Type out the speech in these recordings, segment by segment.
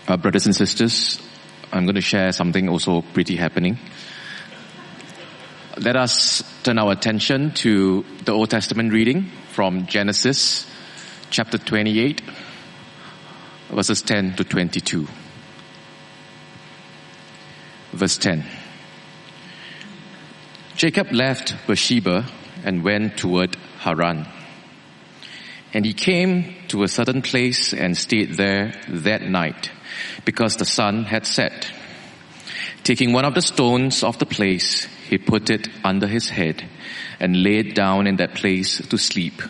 Brothers and sisters, I'm going to share something also pretty happening. Let us turn our attention to the Old Testament reading from Genesis chapter 28, verses 10 to 22. Verse 10. Jacob left Beersheba and went toward Haran. And he came to a certain place and stayed there that night, because the sun had set. Taking one of the stones of the place, he put it under his head and laid down in that place to sleep.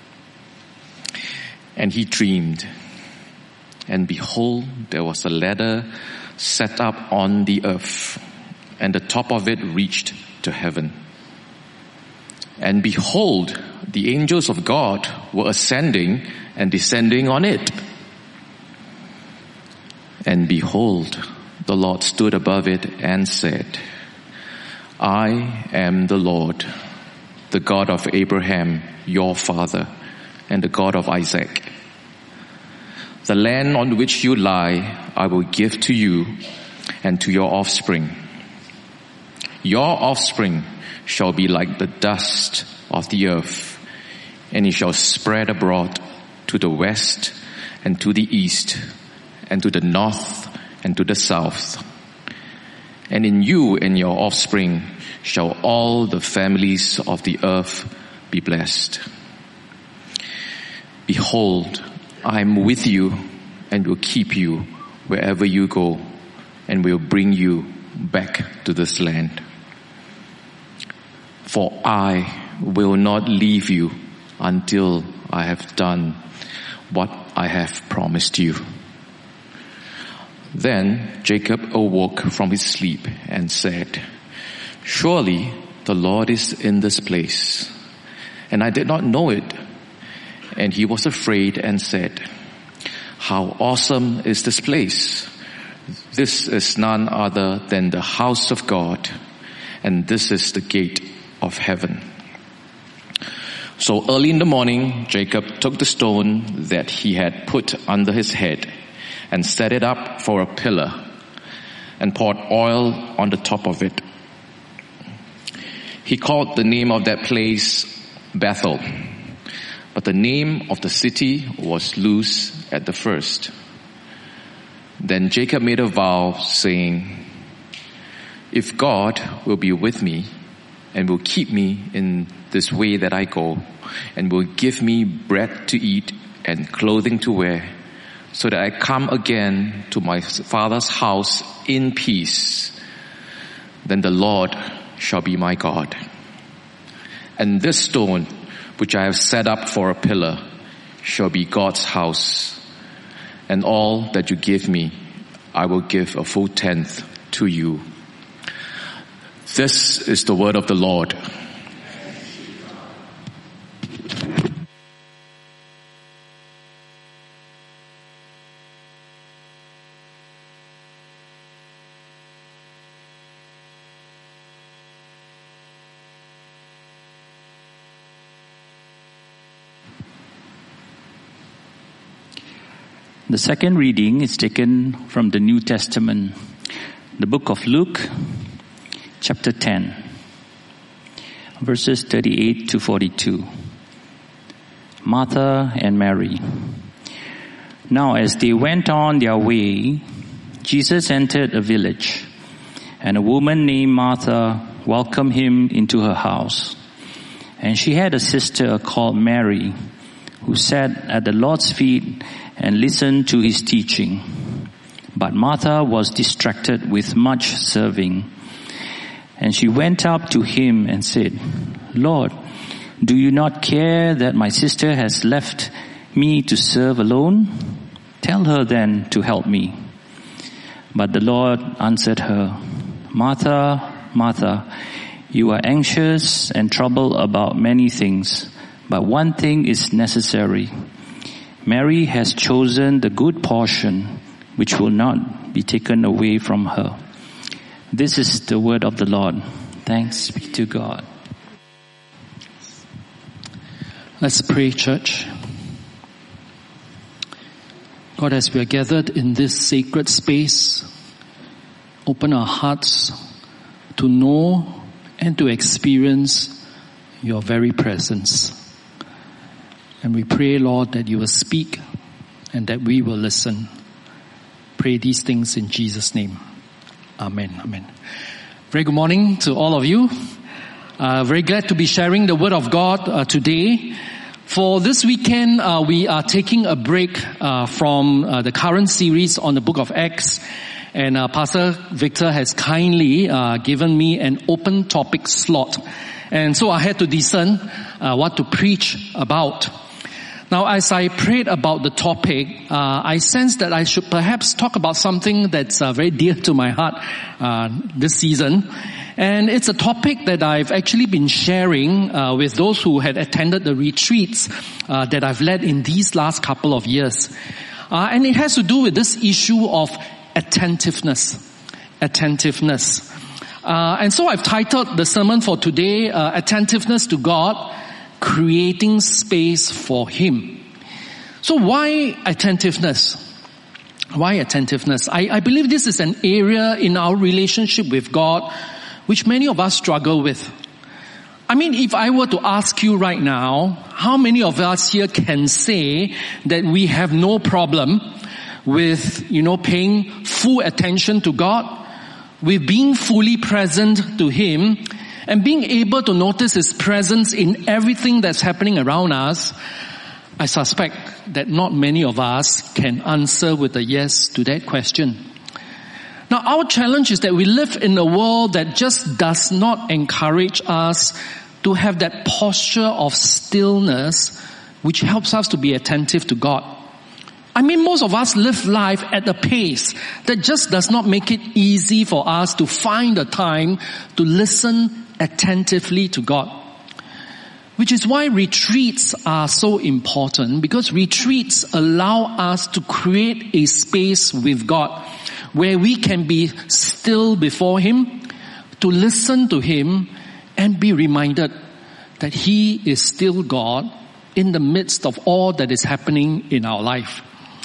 And he dreamed. And behold, there was a ladder set up on the earth, and the top of it reached to heaven. And behold, the angels of God were ascending and descending on it. And behold, the Lord stood above it and said, I am the Lord, the God of Abraham, your father, and the God of Isaac. The land on which you lie, I will give to you and to your offspring. Your offspring shall be like the dust of the earth, and it shall spread abroad to the west and to the east and to the north and to the south. And in you and your offspring shall all the families of the earth be blessed. Behold, I am with you and will keep you wherever you go and will bring you back to this land. For I will not leave you until I have done what I have promised you. Then Jacob awoke from his sleep and said, Surely the Lord is in this place, and I did not know it. And he was afraid and said, How awesome is this place! This is none other than the house of God, and this is the gate of heaven. So early in the morning, Jacob took the stone that he had put under his head and set it up for a pillar and poured oil on the top of it. He called the name of that place Bethel, but the name of the city was Luz at the first. Then Jacob made a vow, saying, If God will be with me and will keep me in this way that I go, and will give me bread to eat and clothing to wear, so that I come again to my father's house in peace, then the Lord shall be my God. And this stone, which I have set up for a pillar, shall be God's house. And all that you give me, I will give a full tenth to you. This is the word of the Lord. The second reading is taken from the New Testament, the book of Luke, chapter 10, verses 38 to 42. Martha and Mary. Now as they went on their way, Jesus entered a village, and a woman named Martha welcomed him into her house. And she had a sister called Mary, who sat at the Lord's feet and listened to his teaching. But Martha was distracted with much serving. And she went up to him and said, Lord, do you not care that my sister has left me to serve alone? Tell her then to help me. But the Lord answered her, Martha, Martha, you are anxious and troubled about many things, but one thing is necessary. Mary has chosen the good portion, which will not be taken away from her. This is the word of the Lord. Thanks be to God. Let's pray, church. God, as we are gathered in this sacred space, open our hearts to know and to experience your very presence. And we pray, Lord, that you will speak and that we will listen. Pray these things in Jesus' name. Amen. Amen. Very good morning to all of you. Very glad to be sharing the Word of God today. For this weekend, we are taking a break from the current series on the book of Acts. And Pastor Victor has kindly given me an open topic slot. And so I had to discern what to preach about. Now, as I prayed about the topic, I sensed that I should perhaps talk about something that's very dear to my heart this season. And it's a topic that I've actually been sharing with those who had attended the retreats that I've led in these last couple of years. And it has to do with this issue of attentiveness. Attentiveness. And so I've titled the sermon for today, Attentiveness to God, Creating Space for Him. So why attentiveness? Why attentiveness? I believe this is an area in our relationship with God which many of us struggle with. I mean, if I were to ask you right now, how many of us here can say that we have no problem with, paying full attention to God, with being fully present to Him, and being able to notice His presence in everything that's happening around us? I suspect that not many of us can answer with a yes to that question. Now, our challenge is that we live in a world that just does not encourage us to have that posture of stillness which helps us to be attentive to God. I mean, most of us live life at a pace that just does not make it easy for us to find the time to listen attentively to God. Which is why retreats are so important, because retreats allow us to create a space with God where we can be still before Him, to listen to Him, and be reminded that He is still God in the midst of all that is happening in our life.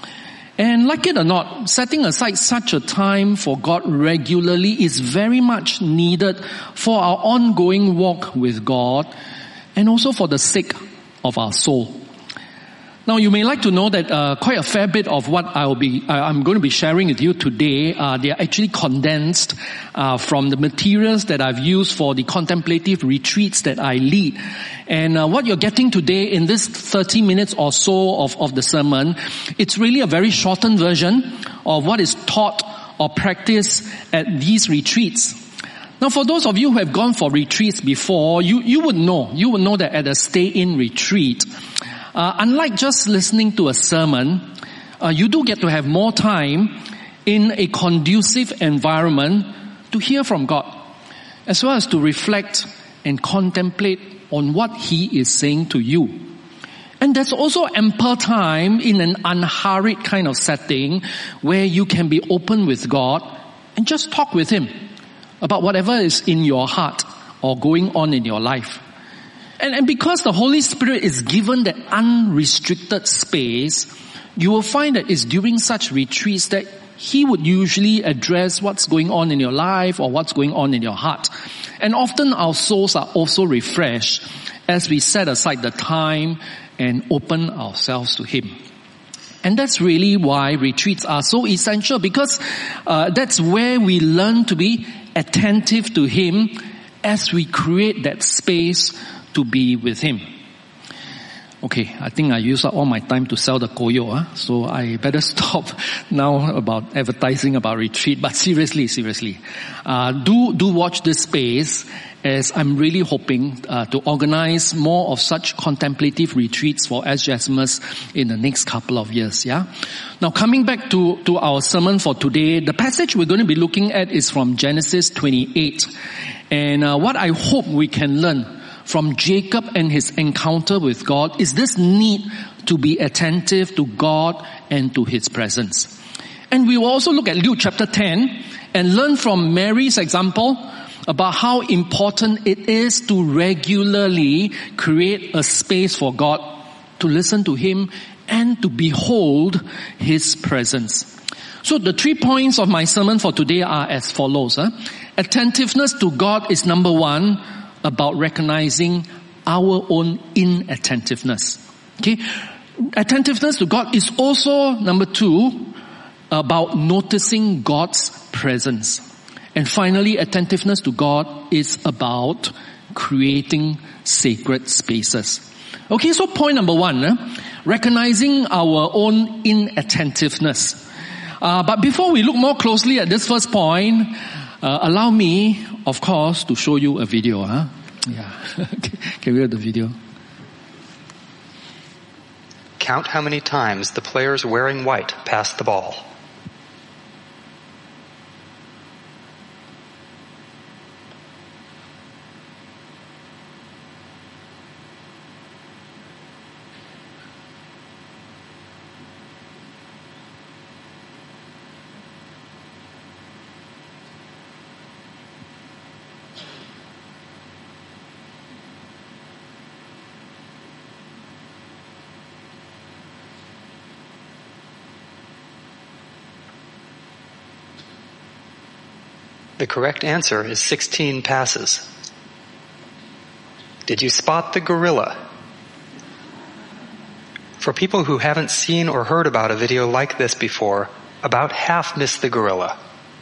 And like it or not, setting aside such a time for God regularly is very much needed for our ongoing walk with God and also for the sake of our soul. Now, you may like to know that quite a fair bit of what I'm going to be sharing with you today, they are actually condensed from the materials that I've used for the contemplative retreats that I lead. And what you're getting today in this 30 minutes or so of the sermon, it's really a very shortened version of what is taught or practiced at these retreats. Now, for those of you who have gone for retreats before, you would know that at a stay-in retreat, unlike just listening to a sermon, you do get to have more time in a conducive environment to hear from God, as well as to reflect and contemplate on what He is saying to you. And there's also ample time in an unhurried kind of setting where you can be open with God and just talk with Him about whatever is in your heart or going on in your life. And because the Holy Spirit is given that unrestricted space, you will find that it's during such retreats that He would usually address what's going on in your life or what's going on in your heart. And often our souls are also refreshed as we set aside the time and open ourselves to Him. And that's really why retreats are so essential, because that's where we learn to be attentive to Him as we create that space to be with Him. Okay, I think I used up all my time to sell the koyo, so I better stop now about advertising about retreat. But seriously, do watch this space, as I'm really hoping to organize more of such contemplative retreats for SJSMers in the next couple of years. Yeah. Now, coming back to our sermon for today, the passage we're going to be looking at is from Genesis 28, and what I hope we can learn from Jacob and his encounter with God is this need to be attentive to God and to His presence. And we will also look at Luke chapter 10 and learn from Mary's example about how important it is to regularly create a space for God, to listen to Him and to behold His presence. So the 3 points of my sermon for today are as follows. Attentiveness to God is number 1, about recognizing our own inattentiveness. Okay? Attentiveness to God is also, number 2, about noticing God's presence. And finally, attentiveness to God is about creating sacred spaces. Okay, so point number 1, recognizing our own inattentiveness. But before we look more closely at this first point, allow me, of course, to show you a video. Yeah. Can we have the video? Count how many times the players wearing white pass the ball. The correct answer is 16 passes. Did you spot the gorilla? For people who haven't seen or heard about a video like this before, about half missed the gorilla.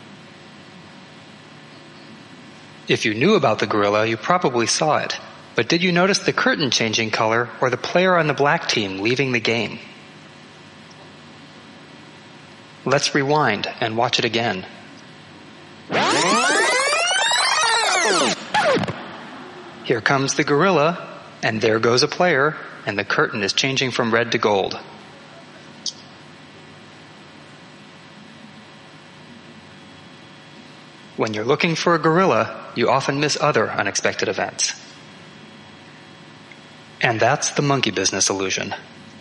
If you knew about the gorilla, you probably saw it. But did you notice the curtain changing color or the player on the black team leaving the game? Let's rewind and watch it again. Here comes the gorilla, and there goes a player, and the curtain is changing from red to gold. When you're looking for a gorilla, you often miss other unexpected events. And that's the monkey business illusion.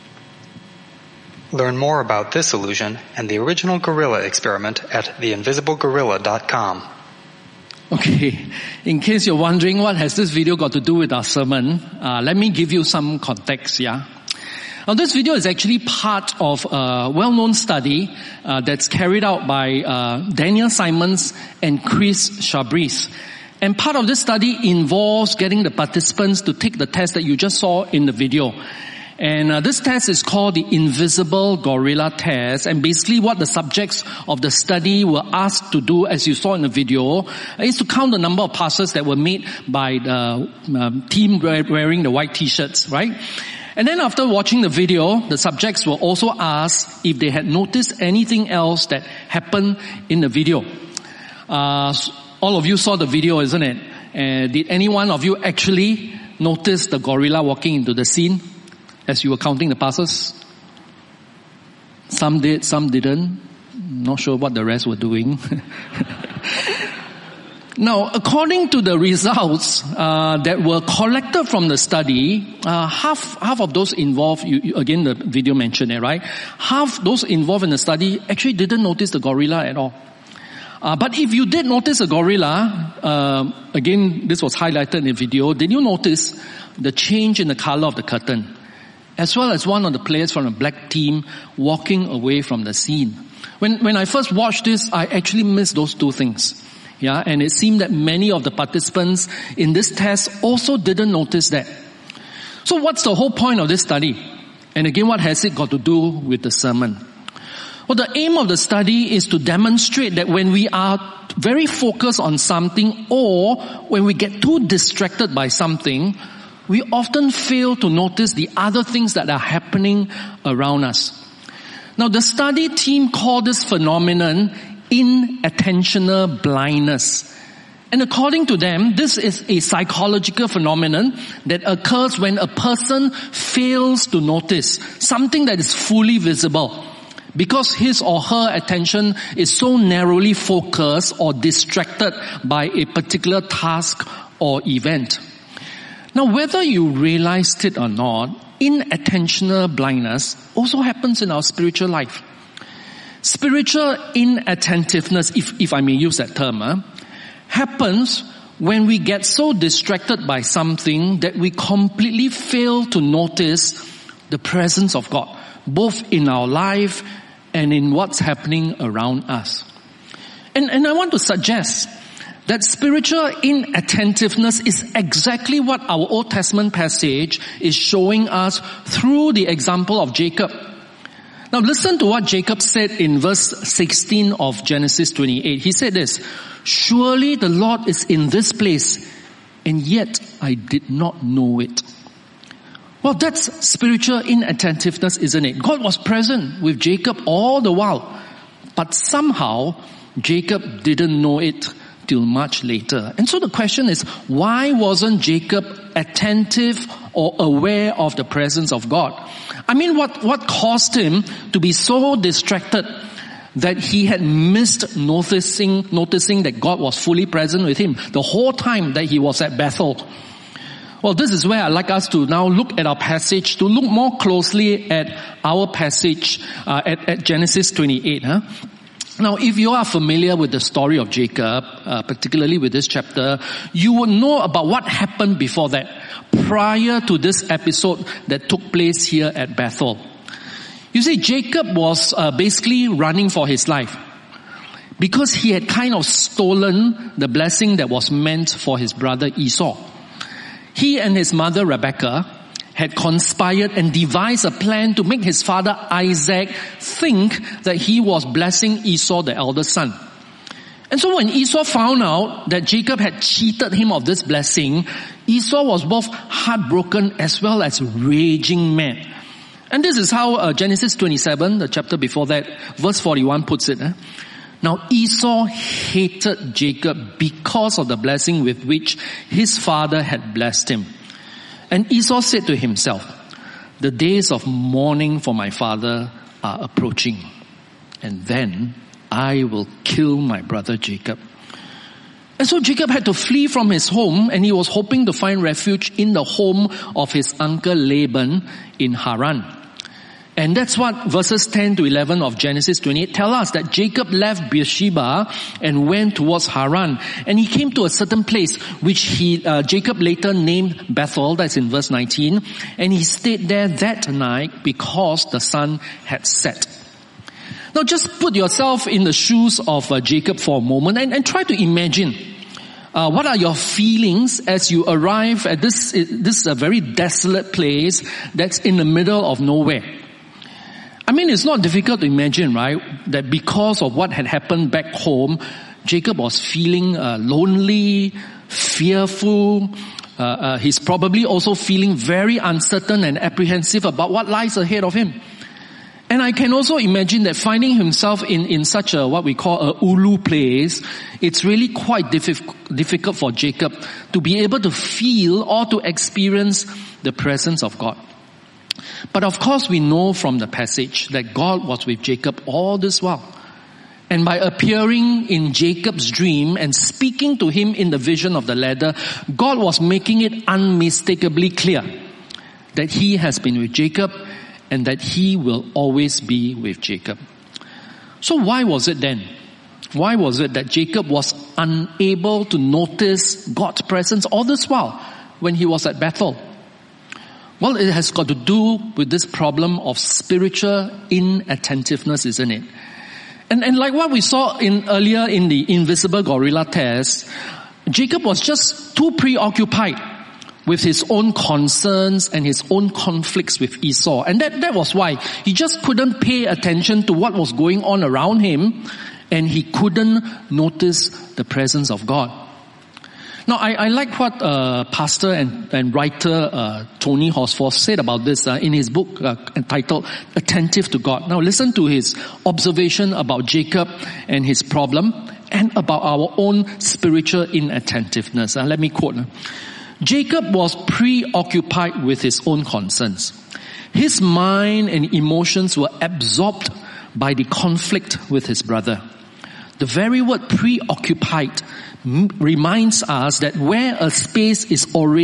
Learn more about this illusion and the original gorilla experiment at theinvisiblegorilla.com. Okay, in case you're wondering what has this video got to do with our sermon, let me give you some context, yeah? Now this video is actually part of a well-known study that's carried out by Daniel Simons and Chris Chabris. And part of this study involves getting the participants to take the test that you just saw in the video. And this test is called the Invisible Gorilla Test. And basically what the subjects of the study were asked to do, as you saw in the video, is to count the number of passes that were made by the team wearing the white t-shirts, right? And then after watching the video, the subjects were also asked if they had noticed anything else that happened in the video. All of you saw the video, isn't it? Did any one of you actually notice the gorilla walking into the scene as you were counting the passes? Some did, some didn't. Not sure what the rest were doing. Now, according to the results that were collected from the study, half of those involved, again the video mentioned it, right? Half those involved in the study actually didn't notice the gorilla at all. But if you did notice a gorilla, again this was highlighted in the video, did you notice the change in the color of the curtain? As well as one of the players from the black team walking away from the scene. When I first watched this, I actually missed those two things. Yeah, and it seemed that many of the participants in this test also didn't notice that. So what's the whole point of this study? And again, what has it got to do with the sermon? Well, the aim of the study is to demonstrate that when we are very focused on something or when we get too distracted by something, we often fail to notice the other things that are happening around us. Now, the study team called this phenomenon inattentional blindness. And according to them, this is a psychological phenomenon that occurs when a person fails to notice something that is fully visible because his or her attention is so narrowly focused or distracted by a particular task or event. Now, whether you realized it or not, inattentional blindness also happens in our spiritual life. Spiritual inattentiveness, if I may use that term, happens when we get so distracted by something that we completely fail to notice the presence of God. both in our life and in what's happening around us. And I want to suggest that spiritual inattentiveness is exactly what our Old Testament passage is showing us through the example of Jacob. Now listen to what Jacob said in verse 16 of Genesis 28. He said this, "Surely the Lord is in this place, and yet I did not know it." Well, that's spiritual inattentiveness, isn't it? God was present with Jacob all the while, but somehow Jacob didn't know it till much later. And so the question is, why wasn't Jacob attentive or aware of the presence of God? I mean, what caused him to be so distracted that he had missed noticing that God was fully present with him the whole time that he was at Bethel? Well, this is where I'd like us to now look at our passage, to look more closely at our passage at Genesis 28. Now, if you are familiar with the story of Jacob, particularly with this chapter, you would know about what happened before that, prior to this episode that took place here at Bethel. You see, Jacob was basically running for his life because he had kind of stolen the blessing that was meant for his brother Esau. He and his mother Rebekah had conspired and devised a plan to make his father Isaac think that he was blessing Esau, the eldest son. And so when Esau found out that Jacob had cheated him of this blessing, Esau was both heartbroken as well as raging mad. And this is how Genesis 27, the chapter before that, verse 41 puts it. Now Esau hated Jacob because of the blessing with which his father had blessed him. And Esau said to himself, "The days of mourning for my father are approaching, and then I will kill my brother Jacob." And so Jacob had to flee from his home, and he was hoping to find refuge in the home of his uncle Laban in Haran. And that's what verses 10 to 11 of Genesis 28 tell us, that Jacob left Beersheba and went towards Haran. And he came to a certain place which Jacob later named Bethel, that's in verse 19. And he stayed there that night because the sun had set. Now just put yourself in the shoes of Jacob for a moment and try to imagine what are your feelings as you arrive at this very desolate place that's in the middle of nowhere. I mean, it's not difficult to imagine, right, that because of what had happened back home, Jacob was feeling lonely, fearful. He's probably also feeling very uncertain and apprehensive about what lies ahead of him. And I can also imagine that finding himself in such a, what we call a ulu place, it's really quite difficult for Jacob to be able to feel or to experience the presence of God. But of course we know from the passage that God was with Jacob all this while. And by appearing in Jacob's dream and speaking to him in the vision of the ladder, God was making it unmistakably clear that he has been with Jacob and that he will always be with Jacob. So why was it then? Why was it that Jacob was unable to notice God's presence all this while when he was at Bethel? Well, it has got to do with this problem of spiritual inattentiveness, isn't it? And like what we saw earlier in the invisible gorilla test, Jacob was just too preoccupied with his own concerns and his own conflicts with Esau. And that was why he just couldn't pay attention to what was going on around him, and he couldn't notice the presence of God. Now, I like what pastor and writer Tony Horsford said about this in his book entitled Attentive to God. Now, listen to his observation about Jacob and his problem and about our own spiritual inattentiveness. Let me quote. Jacob was preoccupied with his own concerns. His mind and emotions were absorbed by the conflict with his brother. The very word preoccupied reminds us that where a space is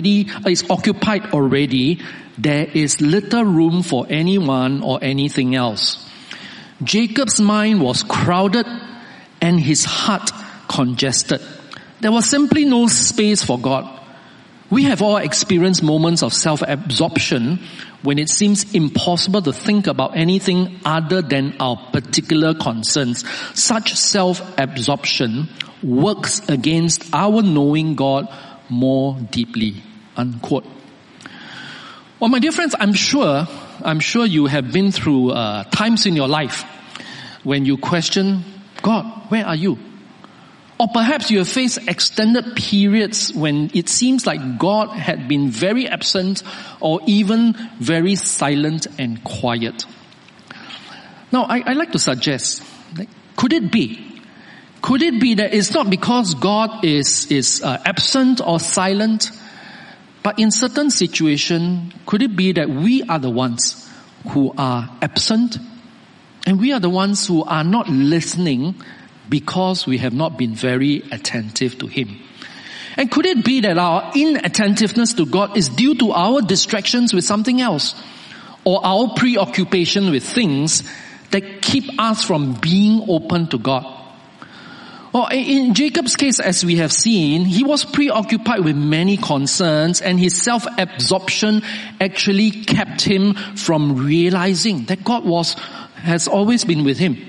occupied already, there is little room for anyone or anything else. Jacob's mind was crowded and his heart congested. There was simply no space for God. We have all experienced moments of self-absorption when it seems impossible to think about anything other than our particular concerns. Such self-absorption works against our knowing God more deeply. Unquote. Well, my dear friends, I'm sure you have been through times in your life when you question, God, where are you? Or perhaps you have faced extended periods when it seems like God had been very absent or even very silent and quiet. Now, I like to suggest, could it be that it's not because God is absent or silent, but in certain situations, could it be that we are the ones who are absent and we are the ones who are not listening because we have not been very attentive to Him? And could it be that our inattentiveness to God is due to our distractions with something else, or our preoccupation with things that keep us from being open to God? Well, in Jacob's case, as we have seen, he was preoccupied with many concerns, and his self-absorption actually kept him from realizing that God has always been with him.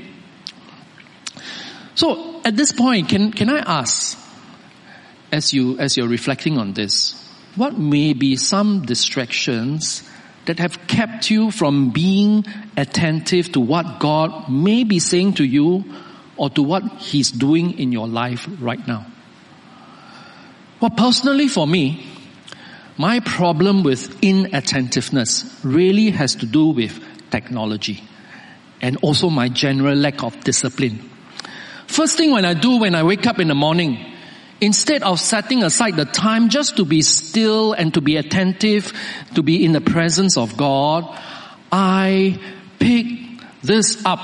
So at this point, can I ask, as you're reflecting on this, what may be some distractions that have kept you from being attentive to what God may be saying to you or to what He's doing in your life right now? Well, personally for me, my problem with inattentiveness really has to do with technology and also my general lack of discipline. First thing when I wake up in the morning, instead of setting aside the time just to be still and to be attentive, to be in the presence of God, I pick this up,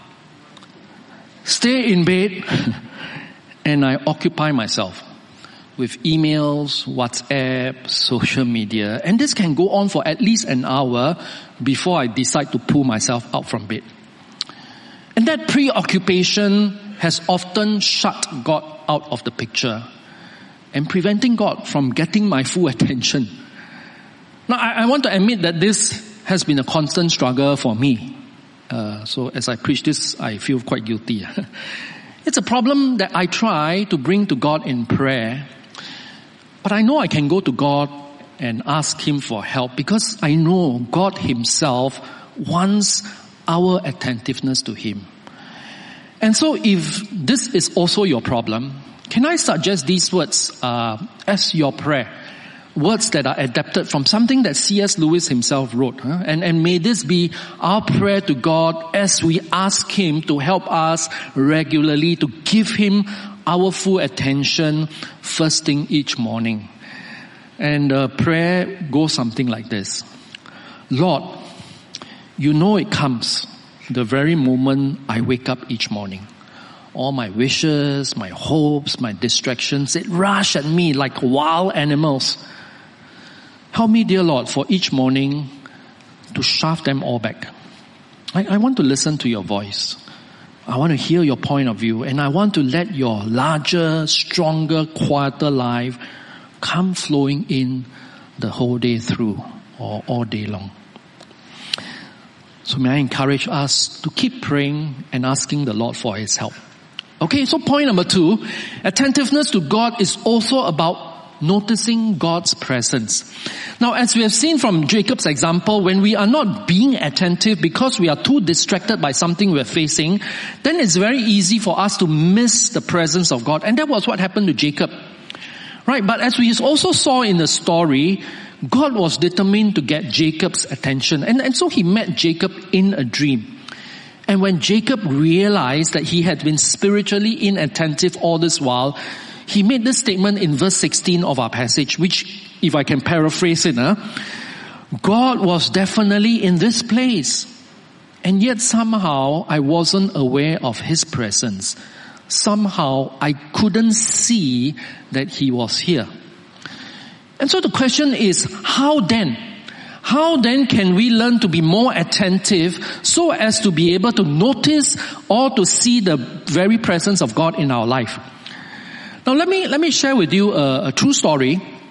stay in bed, and I occupy myself with emails, WhatsApp, social media, and this can go on for at least an hour before I decide to pull myself out from bed. And that preoccupation has often shut God out of the picture and preventing God from getting my full attention. Now, I want to admit that this has been a constant struggle for me. So as I preach this, I feel quite guilty. It's a problem that I try to bring to God in prayer, but I know I can go to God and ask Him for help because I know God Himself wants our attentiveness to Him. And so if this is also your problem, can I suggest these words as your prayer? Words that are adapted from something that C.S. Lewis himself wrote. And may this be our prayer to God as we ask Him to help us regularly to give Him our full attention first thing each morning. And prayer goes something like this. Lord, you know it comes the very moment I wake up each morning. All my wishes, my hopes, my distractions, it rush at me like wild animals. Help me, dear Lord, for each morning to shove them all back. I want to listen to your voice. I want to hear your point of view, and I want to let your larger, stronger, quieter life come flowing in the whole day through or all day long. So may I encourage us to keep praying and asking the Lord for His help. Okay, so point number 2, attentiveness to God is also about noticing God's presence. Now, as we have seen from Jacob's example, when we are not being attentive because we are too distracted by something we're facing, then it's very easy for us to miss the presence of God. And that was what happened to Jacob. Right? But as we also saw in the story, God was determined to get Jacob's attention. And so He met Jacob in a dream. And when Jacob realized that he had been spiritually inattentive all this while, he made this statement in verse 16 of our passage, which, if I can paraphrase it, God was definitely in this place. And yet somehow I wasn't aware of His presence. Somehow I couldn't see that He was here. And so the question is, how then can we learn to be more attentive so as to be able to notice or to see the very presence of God in our life? Now let me share with you a true story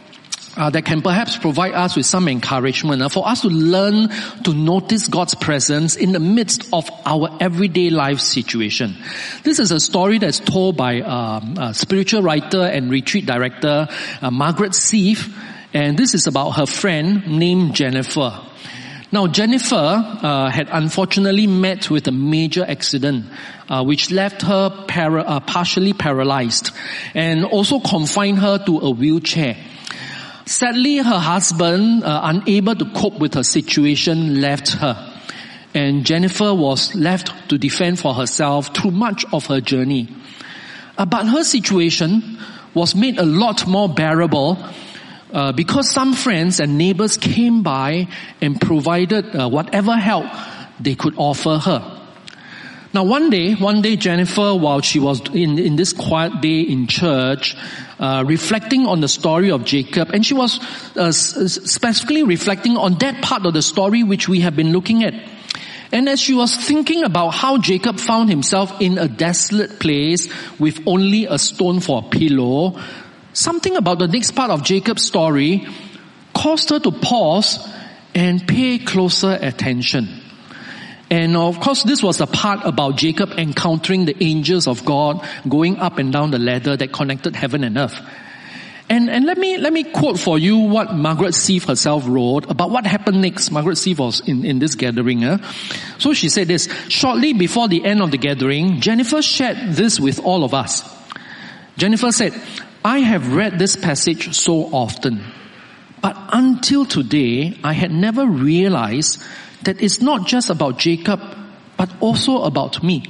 that can perhaps provide us with some encouragement for us to learn to notice God's presence in the midst of our everyday life situation. This is a story that's told by a spiritual writer and retreat director, Margaret Seif, and this is about her friend named Jennifer. Now, Jennifer had unfortunately met with a major accident, which left her partially paralyzed and also confined her to a wheelchair. Sadly, her husband, unable to cope with her situation, left her. And Jennifer was left to defend for herself through much of her journey. But her situation was made a lot more bearable because some friends and neighbors came by and provided whatever help they could offer her. Now one day Jennifer, while she was in this quiet day in church, reflecting on the story of Jacob, and she was specifically reflecting on that part of the story which we have been looking at. And as she was thinking about how Jacob found himself in a desolate place with only a stone for a pillow, something about the next part of Jacob's story caused her to pause and pay closer attention. And of course, this was the part about Jacob encountering the angels of God going up and down the ladder that connected heaven and earth. And let me quote for you what Margaret Seif herself wrote about what happened next. Margaret Seif was in this gathering. So she said this: shortly before the end of the gathering, Jennifer shared this with all of us. Jennifer said, "I have read this passage so often, but until today, I had never realized that it's not just about Jacob, but also about me.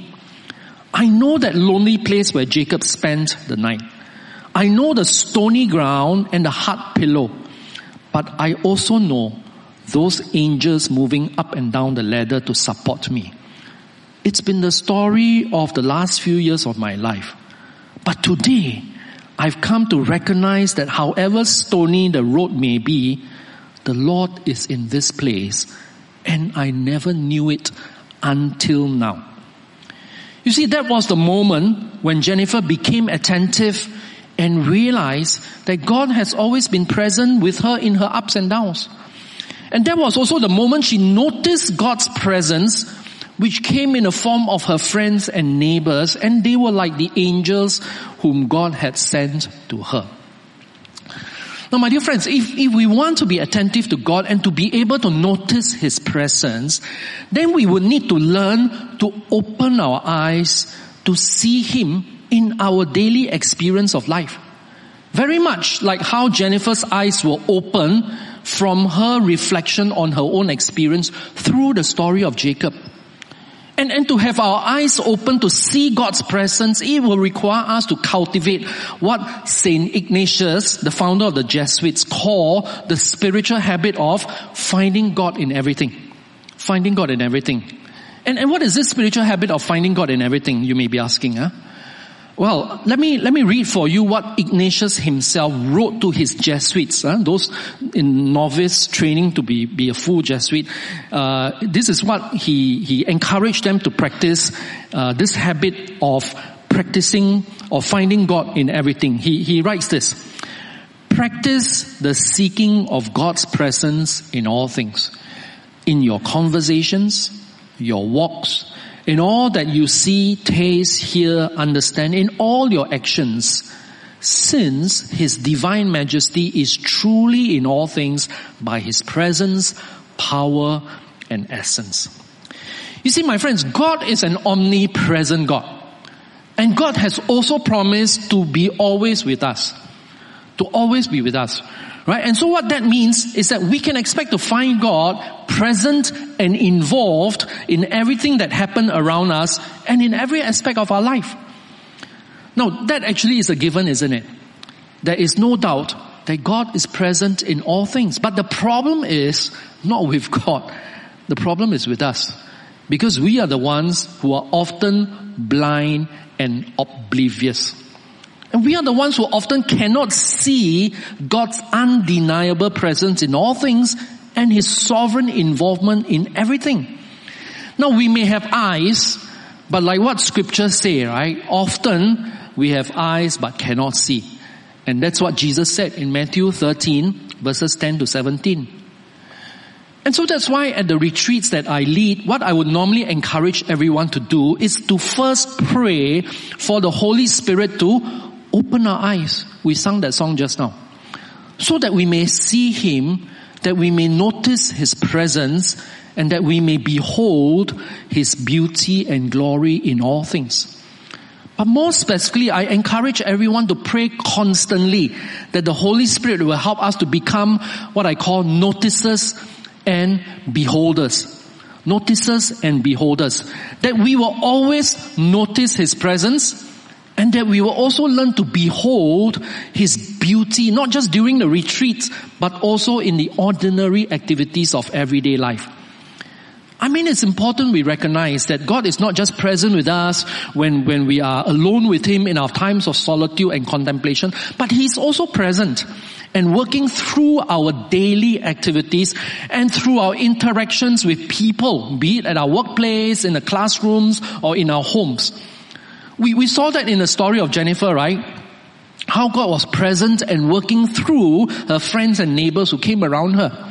I know that lonely place where Jacob spent the night. I know the stony ground and the hard pillow, but I also know those angels moving up and down the ladder to support me. It's been the story of the last few years of my life. But today, I've come to recognize that however stony the road may be, the Lord is in this place, and I never knew it until now." You see, that was the moment when Jennifer became attentive and realized that God has always been present with her in her ups and downs. And that was also the moment she noticed God's presence, which came in the form of her friends and neighbors, and they were like the angels whom God had sent to her. Now, my dear friends, if we want to be attentive to God and to be able to notice His presence, then we would need to learn to open our eyes to see Him in our daily experience of life. Very much like how Jennifer's eyes were open from her reflection on her own experience through the story of Jacob. And to have our eyes open to see God's presence, it will require us to cultivate what Saint Ignatius, the founder of the Jesuits, call the spiritual habit of finding God in everything. Finding God in everything. And what is this spiritual habit of finding God in everything, you may be asking, Well, let me read for you what Ignatius himself wrote to his Jesuits, those in novice training to be a full Jesuit. This is what he encouraged them to practice, this habit of practicing or finding God in everything. He writes this: "Practice the seeking of God's presence in all things, in your conversations, your walks, in all that you see, taste, hear, understand, in all your actions, since His divine majesty is truly in all things by His presence, power, and essence." You see, my friends, God is an omnipresent God. And God has also promised to be always with us. To always be with us. Right? And so what that means is that we can expect to find God present and involved in everything that happens around us and in every aspect of our life. Now, that actually is a given, isn't it? There is no doubt that God is present in all things. But the problem is not with God. The problem is with us. Because we are the ones who are often blind and oblivious. And we are the ones who often cannot see God's undeniable presence in all things and His sovereign involvement in everything. Now, we may have eyes, but like what scriptures say, right? Often we have eyes but cannot see. And that's what Jesus said in Matthew 13, verses 10 to 17. And so that's why at the retreats that I lead, what I would normally encourage everyone to do is to first pray for the Holy Spirit to open our eyes. We sang that song just now. So that we may see Him, that we may notice His presence, and that we may behold His beauty and glory in all things. But more specifically, I encourage everyone to pray constantly that the Holy Spirit will help us to become what I call noticers and beholders. Noticers and beholders. That we will always notice His presence, and that we will also learn to behold His beauty, not just during the retreats, but also in the ordinary activities of everyday life. I mean, it's important we recognize that God is not just present with us when we are alone with Him in our times of solitude and contemplation, but He's also present and working through our daily activities and through our interactions with people, be it at our workplace, in the classrooms, or in our homes. We saw that in the story of Jennifer, right? How God was present and working through her friends and neighbors who came around her.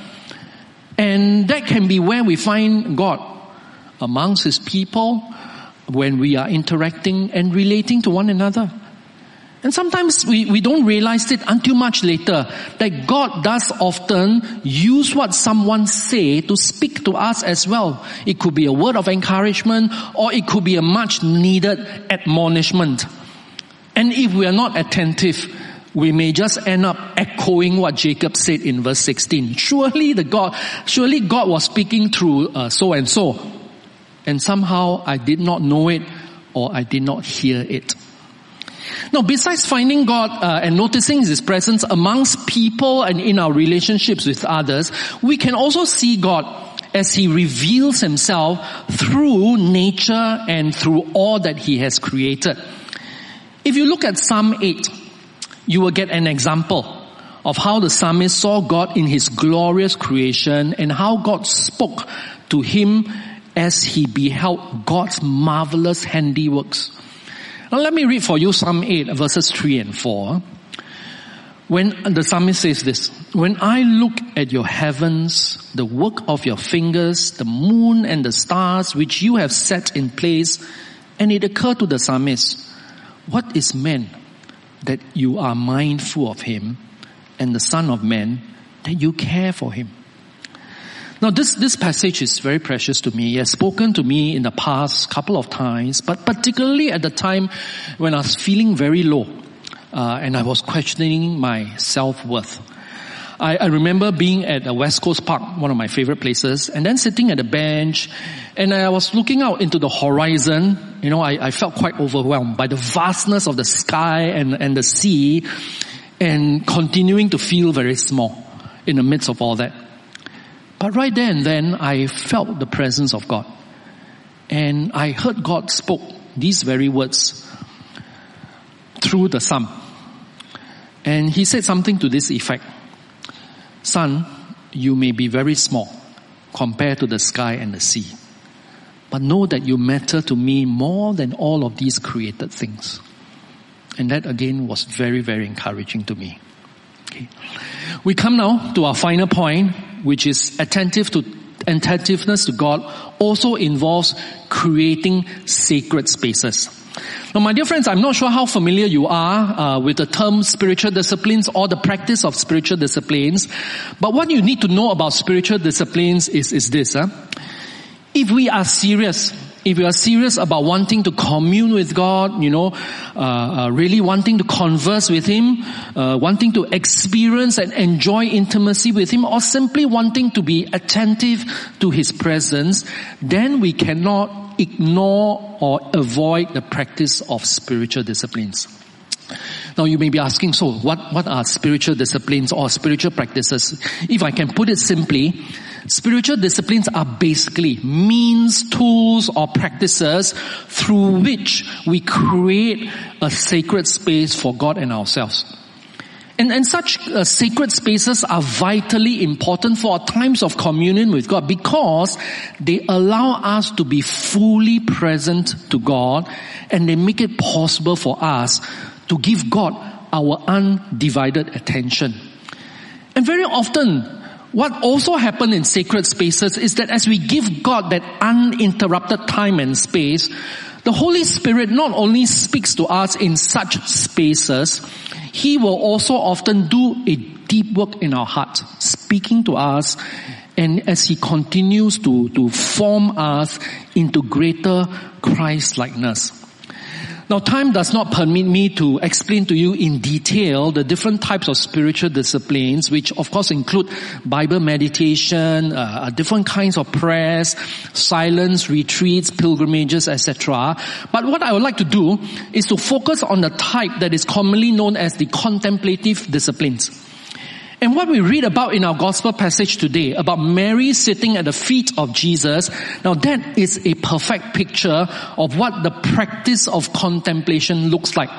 And that can be where we find God amongst His people when we are interacting and relating to one another. And sometimes we don't realize it until much later that God does often use what someone say to speak to us as well. It could be a word of encouragement, or it could be a much needed admonishment. And if we are not attentive, we may just end up echoing what Jacob said in verse 16. Surely God was speaking through so and so, and somehow I did not know it, or I did not hear it. Now, besides finding God and noticing His presence amongst people and in our relationships with others, we can also see God as He reveals Himself through nature and through all that He has created. If you look at Psalm 8, you will get an example of how the psalmist saw God in His glorious creation and how God spoke to him as he beheld God's marvelous handiworks. Now let me read for you Psalm 8 verses 3 and 4. When the psalmist says this, "When I look at your heavens, the work of your fingers, the moon and the stars which you have set in place," and it occurred to the psalmist, "What is man that you are mindful of him, and the Son of Man that you care for him?" Now this passage is very precious to me. It has spoken to me in the past couple of times, but particularly at the time when I was feeling very low, and I was questioning my self-worth. I remember being at the West Coast Park, one of my favorite places, and then sitting at a bench, and I was looking out into the horizon. I felt quite overwhelmed by the vastness of the sky and the sea, and continuing to feel very small in the midst of all that. But right there and then, I felt the presence of God. And I heard God spoke these very words through the psalm. And He said something to this effect: "Son, you may be very small compared to the sky and the sea, but know that you matter to me more than all of these created things." And that again was very, very encouraging to me. Okay. We come now to our final point, which is attentiveness to God also involves creating sacred spaces. Now, my dear friends, I'm not sure how familiar you are with the term spiritual disciplines or the practice of spiritual disciplines, but what you need to know about spiritual disciplines is this. If we are serious about wanting to commune with God, really wanting to converse with Him, wanting to experience and enjoy intimacy with Him, or simply wanting to be attentive to His presence, then we cannot ignore or avoid the practice of spiritual disciplines. Now you may be asking, so what are spiritual disciplines or spiritual practices? If I can put it simply, spiritual disciplines are basically means, tools, or practices through which we create a sacred space for God and ourselves. And such sacred spaces are vitally important for our times of communion with God, because they allow us to be fully present to God, and they make it possible for us to give God our undivided attention. And very often, what also happens in sacred spaces is that as we give God that uninterrupted time and space, the Holy Spirit not only speaks to us in such spaces, He will also often do a deep work in our hearts, speaking to us, and as He continues to form us into greater Christ-likeness. Now, time does not permit me to explain to you in detail the different types of spiritual disciplines, which of course include Bible meditation, different kinds of prayers, silence, retreats, pilgrimages, etc. But what I would like to do is to focus on the type that is commonly known as the contemplative disciplines. And what we read about in our gospel passage today, about Mary sitting at the feet of Jesus, now that is a perfect picture of what the practice of contemplation looks like.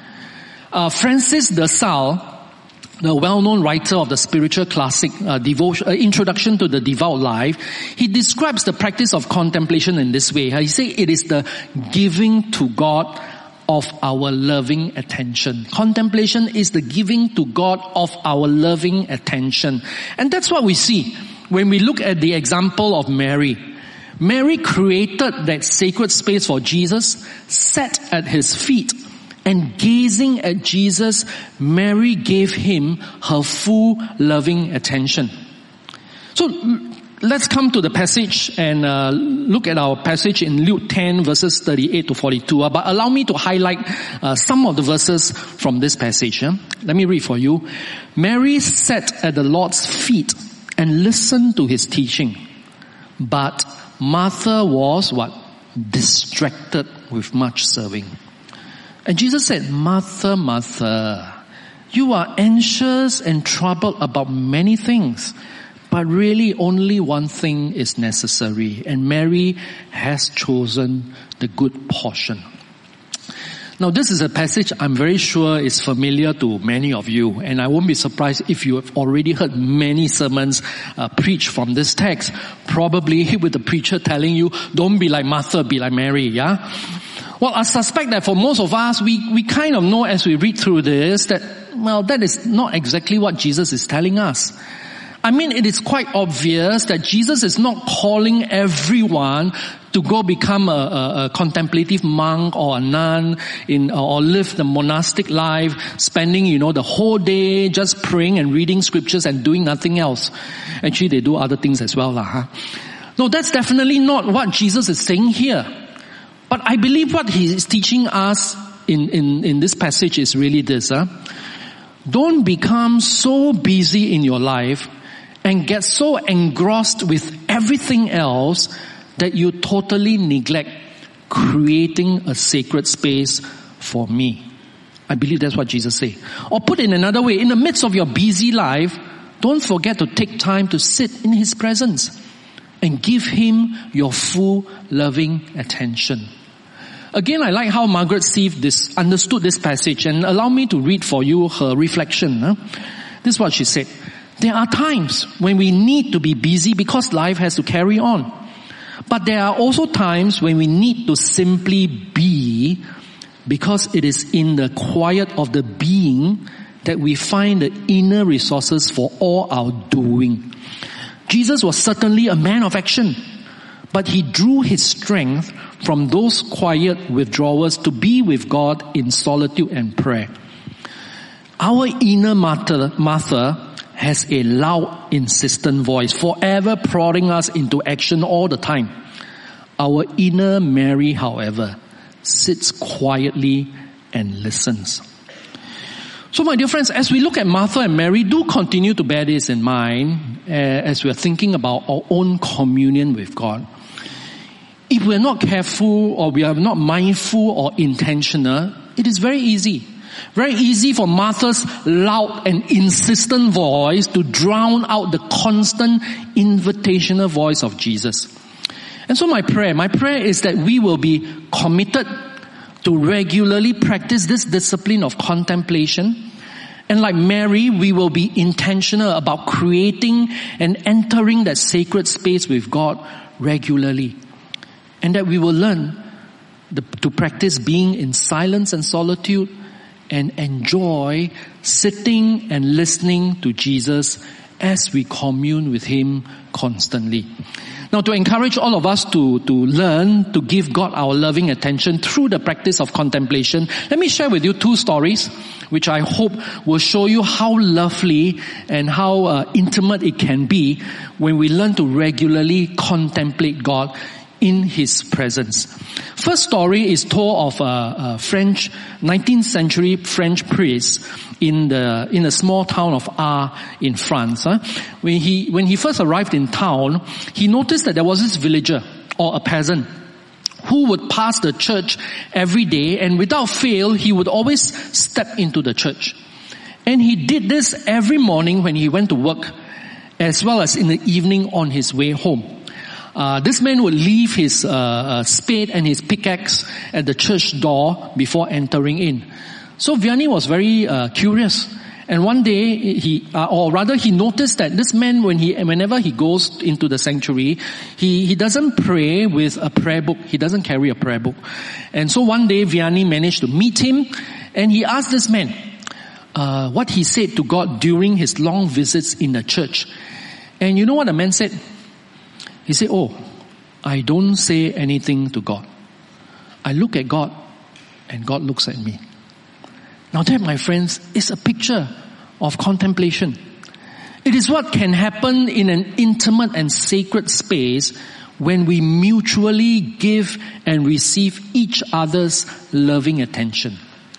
Francis de Sales, the well-known writer of the spiritual classic Introduction to the Devout Life, he describes the practice of contemplation in this way. He says it is the giving to God of our loving attention. Contemplation is the giving to God of our loving attention. And that's what we see when we look at the example of Mary. Mary created that sacred space for Jesus, sat at His feet, and gazing at Jesus, Mary gave Him her full loving attention. So let's come to the passage and look at our passage in Luke 10 verses 38 to 42. But allow me to highlight some of the verses from this passage. Let me read for you. Mary sat at the Lord's feet and listened to His teaching. But Martha was what? Distracted with much serving. And Jesus said, Martha, Martha, you are anxious and troubled about many things. But really only one thing is necessary, and Mary has chosen the good portion. Now this is a passage I'm very sure is familiar to many of you, and I won't be surprised if you have already heard many sermons preached from this text, probably with the preacher telling you, don't be like Martha, be like Mary, yeah? Well, I suspect that for most of us, we kind of know as we read through this that, well, that is not exactly what Jesus is telling us. I mean, it is quite obvious that Jesus is not calling everyone to go become a contemplative monk or a nun or live the monastic life, spending, the whole day just praying and reading scriptures and doing nothing else. Actually, they do other things as well, No, that's definitely not what Jesus is saying here. But I believe what He is teaching us in this passage is really this, Don't become so busy in your life and get so engrossed with everything else that you totally neglect creating a sacred space for me. I believe that's what Jesus said. Or put in another way, in the midst of your busy life, don't forget to take time to sit in His presence and give Him your full loving attention. Again, I like how Margaret Sieve understood this passage, and allow me to read for you her reflection. This is what she said. There are times when we need to be busy because life has to carry on. But there are also times when we need to simply be, because it is in the quiet of the being that we find the inner resources for all our doing. Jesus was certainly a man of action, but He drew His strength from those quiet withdrawals to be with God in solitude and prayer. Our inner Martha has a loud, insistent voice, forever prodding us into action all the time. Our inner Mary, however, sits quietly and listens. So my dear friends, as we look at Martha and Mary, do continue to bear this in mind as we are thinking about our own communion with God. If we are not careful or we are not mindful or intentional, it is very easy. Very easy for Martha's loud and insistent voice to drown out the constant invitational voice of Jesus. And so my prayer is that we will be committed to regularly practice this discipline of contemplation. And like Mary, we will be intentional about creating and entering that sacred space with God regularly. And that we will learn to practice being in silence and solitude and enjoy sitting and listening to Jesus as we commune with Him constantly. Now, to encourage all of us to learn to give God our loving attention through the practice of contemplation, let me share with you 2 stories which I hope will show you how lovely and how intimate it can be when we learn to regularly contemplate God in His presence. First story is told of a French, 19th century French priest in a small town of Ars in France. When he first arrived in town, he noticed that there was this villager or a peasant who would pass the church every day, and without fail, he would always step into the church. And he did this every morning when he went to work, as well as in the evening on his way home. This man would leave his spade and his pickaxe at the church door before entering in. So Vianney was very curious, and one day he noticed that this man, whenever he goes into the sanctuary, he doesn't pray with a prayer book. He doesn't carry a prayer book. And so one day Vianney managed to meet him, and he asked this man what he said to God during his long visits in the church. And you know what the man said? He said, "Oh, I don't say anything to God. I look at God, and God looks at me." Now that, my friends, is a picture of contemplation. It is what can happen in an intimate and sacred space when we mutually give and receive each other's loving attention.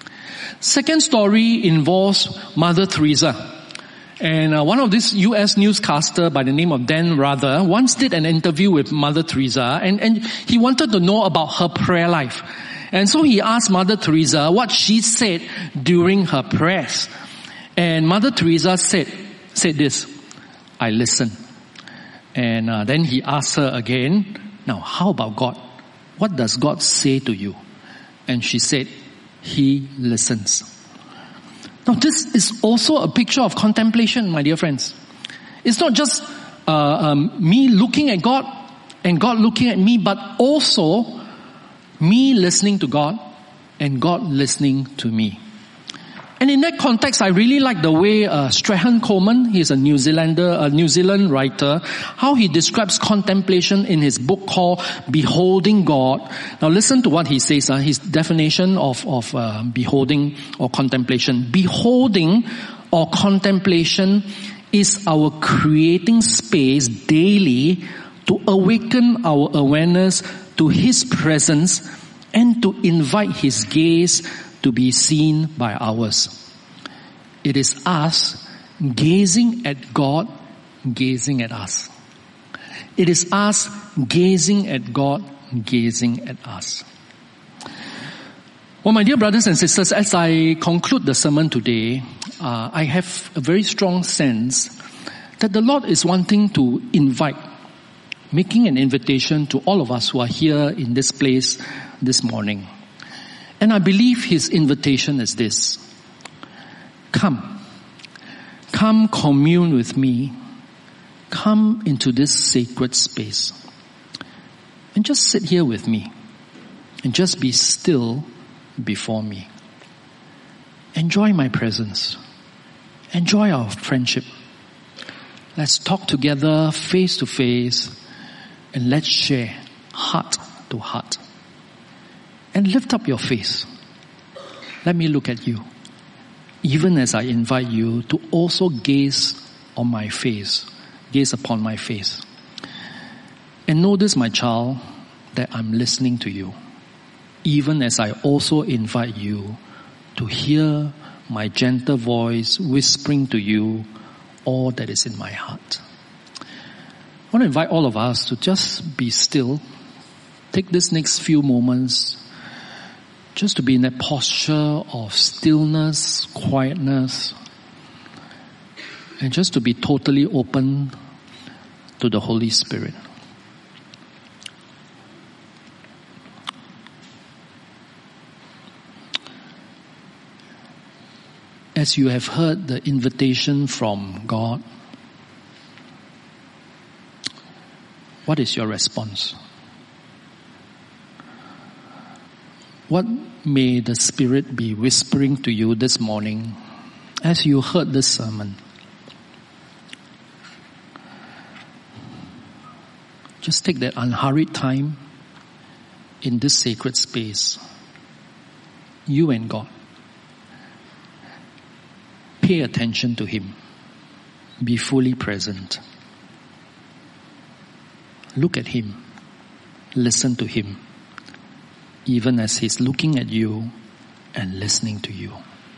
Second story involves Mother Teresa. And one of these U.S. newscaster by the name of Dan Rather once did an interview with Mother Teresa, and he wanted to know about her prayer life. And so he asked Mother Teresa what she said during her prayers. And Mother Teresa said this: "I listen." And then he asked her again, "Now, how about God? What does God say to you?" And she said, "He listens." Now, this is also a picture of contemplation, my dear friends. It's not just me looking at God and God looking at me, but also me listening to God and God listening to me. And in that context, I really like the way Strahan Coleman, he's a New Zealand writer, how he describes contemplation in his book called Beholding God. Now listen to what he says, his definition of beholding or contemplation. Beholding or contemplation is our creating space daily to awaken our awareness to His presence and to invite His gaze to be seen by ours. It is us gazing at God, gazing at us. It is us gazing at God, gazing at us. Well, my dear brothers and sisters, as I conclude the sermon today, I have a very strong sense that the Lord is wanting to making an invitation to all of us who are here in this place this morning. And I believe His invitation is this: come commune with me, come into this sacred space, and just sit here with me, and just be still before me. Enjoy my presence, enjoy our friendship. Let's talk together face to face, and let's share heart to heart. And lift up your face. Let me look at you, even as I invite you to also gaze on my face, gaze upon my face. And know this, my child, that I'm listening to you, even as I also invite you to hear my gentle voice whispering to you all that is in my heart. I want to invite all of us to just be still. Take this next few moments just to be in that posture of stillness, quietness, and just to be totally open to the Holy Spirit. As you have heard the invitation from God, what is your response? What may the Spirit be whispering to you this morning as you heard this sermon? Just take that unhurried time in this sacred space. You and God. Pay attention to Him. Be fully present. Look at Him. Listen to Him. Even as He's looking at you and listening to you.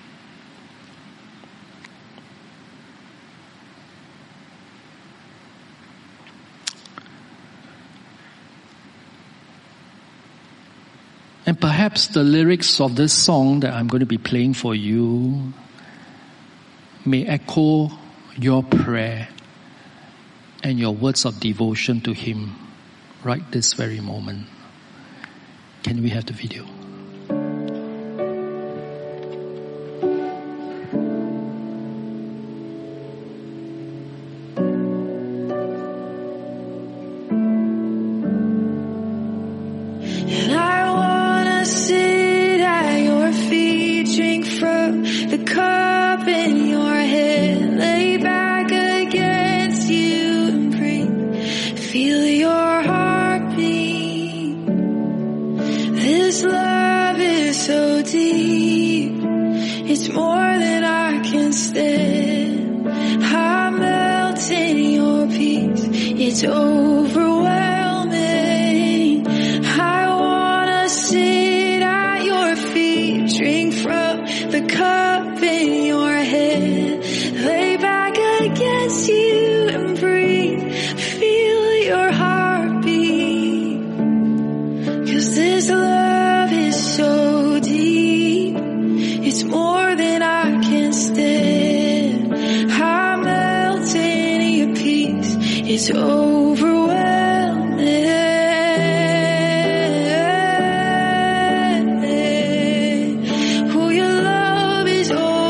And perhaps the lyrics of this song that I'm going to be playing for you may echo your prayer and your words of devotion to Him right this very moment. Can we have the video? And I wanna sit at your feet, drink from the cup in your hand, lay back against you and breathe, feel your heartbeat. This love is so deep, it's more than I can stand. I melt in your peace, it's overwhelming. I wanna sit at your feet, drink from the cup in your hand, lay back against you and breathe, feel your heartbeat. 'Cause this love is so deep, it's more than I can stand. I melt in your peace, it's overwhelming. Oh, your love is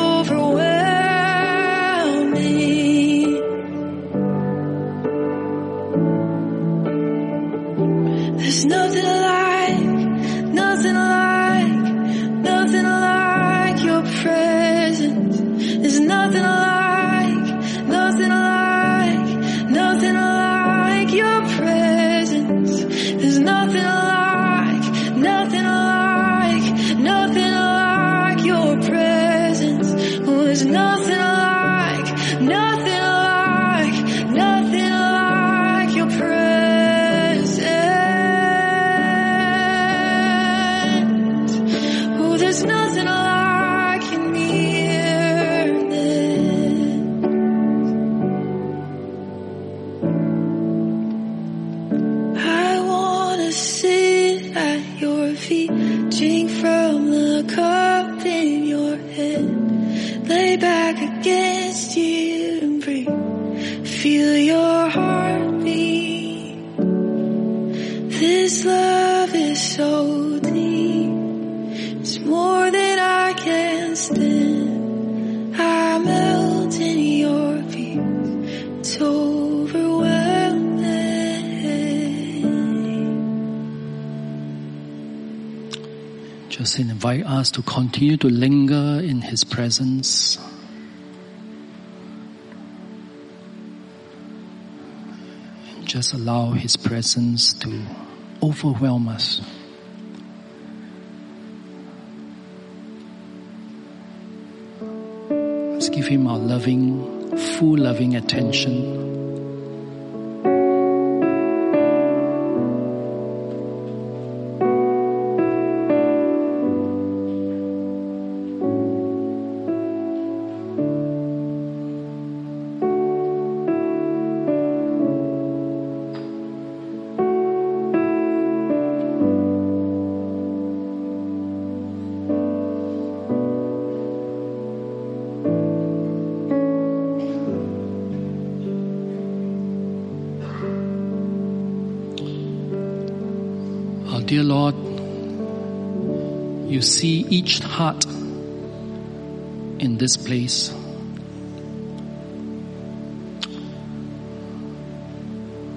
overwhelming. There's nothing like your presence. There's nothing like your presence. There's nothing like your presence. Oh, there's nothing like your presence. Oh, there's nothing like your nearness. I wanna sit at your feet, drink from the cup in your hand, lay back against you and breathe, feel your heartbeat. This love is so deep, it's more than I can stand. I melt in your peace, it's overwhelming. Just invite us to continue to linger in His presence. Just allow His presence to overwhelm us. Let's give Him our full loving attention. Dear Lord, you see each heart in this place.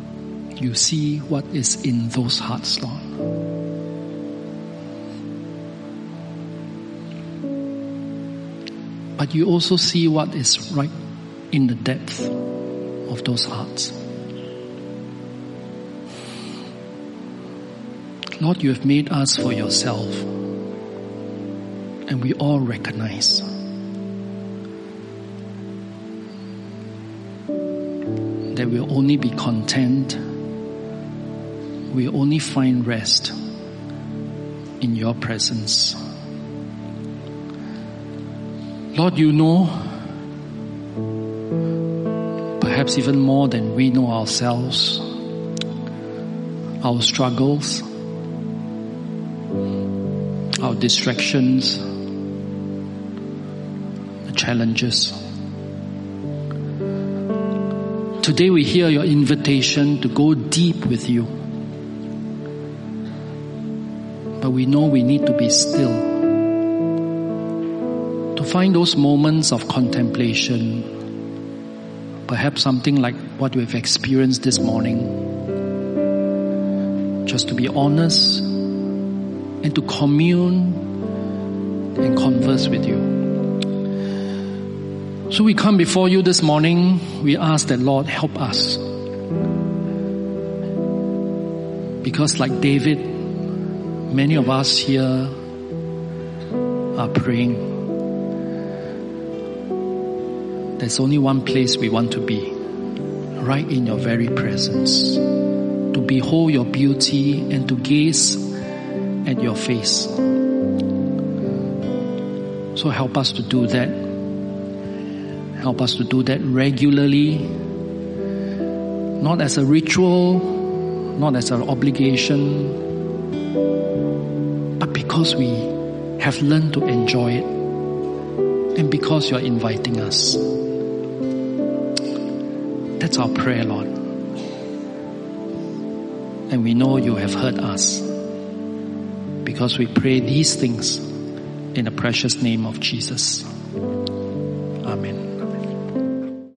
You see what is in those hearts, Lord. but you also see what is right in the depth of those hearts. Lord, you have made us for yourself, and we all recognize that we'll only be content, we'll only find rest in your presence. Lord, you know, perhaps even more than we know ourselves, our struggles, our distractions, the challenges. Today we hear your invitation to go deep with you. But we know we need to be still, to find those moments of contemplation, perhaps something like what we've experienced this morning, just to be honest and to commune and converse with you. So we come before you this morning, we ask that Lord help us. Because like David, many of us here are praying. There's only one place we want to be, right in your very presence, to behold your beauty and to gaze at your face. So help us to do that. Help us to do that regularly, not as a ritual, not as an obligation, but because we have learned to enjoy it, and because you're inviting us. That's our prayer, Lord. And we know you have heard us, because we pray these things in the precious name of Jesus. Amen.